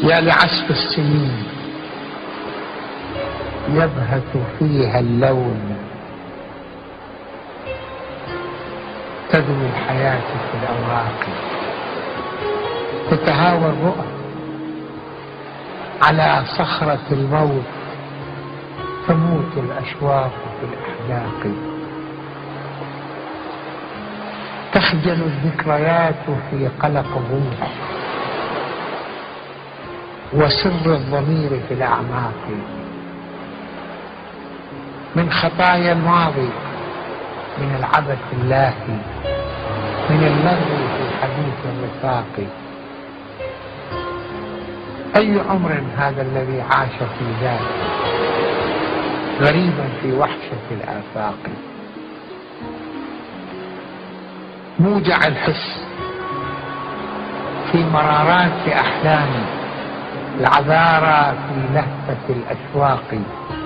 يا لعسف السنين يبهت فيها اللون، تذوي الحياة في الأوراق، تتهاوى الرؤى على صخرة الموت، تموت الأشواق في الأحداق، تخجل الذكريات في قلق الروح وسر الضمير في الأعماق، من خطايا الماضي، من العبث اللاهي، من اللغو في حديث الرفاق. أي عمر هذا الذي عاش في ذاته غريبا في وحشة الآفاق، موجع الحس في مرارات أحلامي، العذارى في لهفة الأشواق،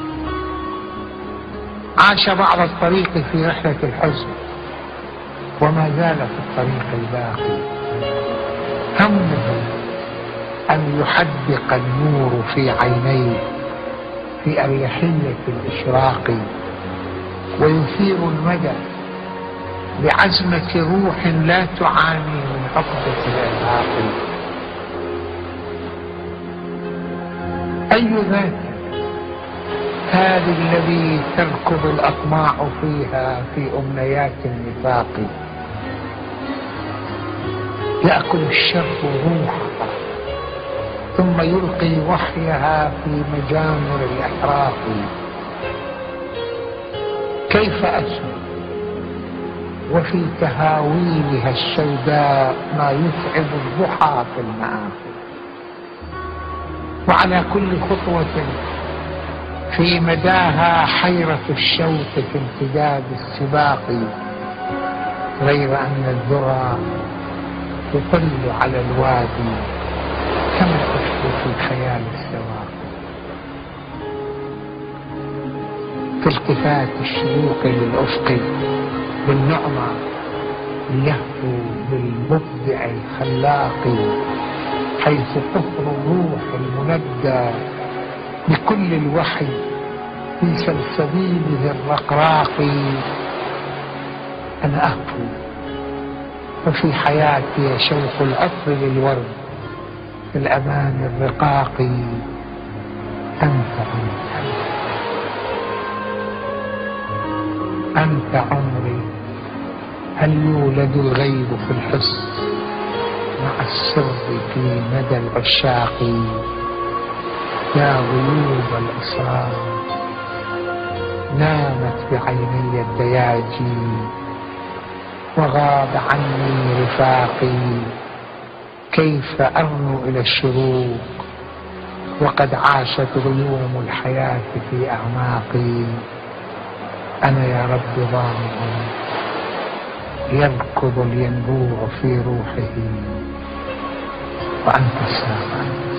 عاش بعض الطريق في رحلة الحزن وما زال في الطريق الباقي، همه أن يحدق النور في عينيه في أريحية الإشراق، ويثير المدى بعزمة روح لا تعاني من عقدة الإرهاق. أي ذات هذه الذي تركض الأطماع فيها في أمنيات النفاق، يأكل الشر روحها ثم يلقي وحيها في مجامر الإحراق. كيف أسمع وفي تهاويلها السوداء ما يتعب الضحى في المآفي، وعلى كل خطوة في مداها حيرة الشوك في امتداد السباق، غير أن الذرى تطل على الوادي كما تشبه في خيال السواق. في التفات الشروق للأفق بالنعمة ليهفو بالمبدع الخلاق، حيث طفر الروح المندى بكل الوحي في سلسبيله الرقراق. أنا أهفو وفي حياتي شوق العطر للورد في الأمان الرقاق. أنت عمري، هل يولد الغيب في الحس مع السر في مدى العشاق؟ يا غيوب الأسرار نامت بعيني الدياجي، وغاب عني رفاقي. كيف أرنو إلى الشروق وقد عاشت غيوم الحياة في أعماقي؟ أنا يا رب ضامع يركض الينبوع في روحه، وأنت السامع.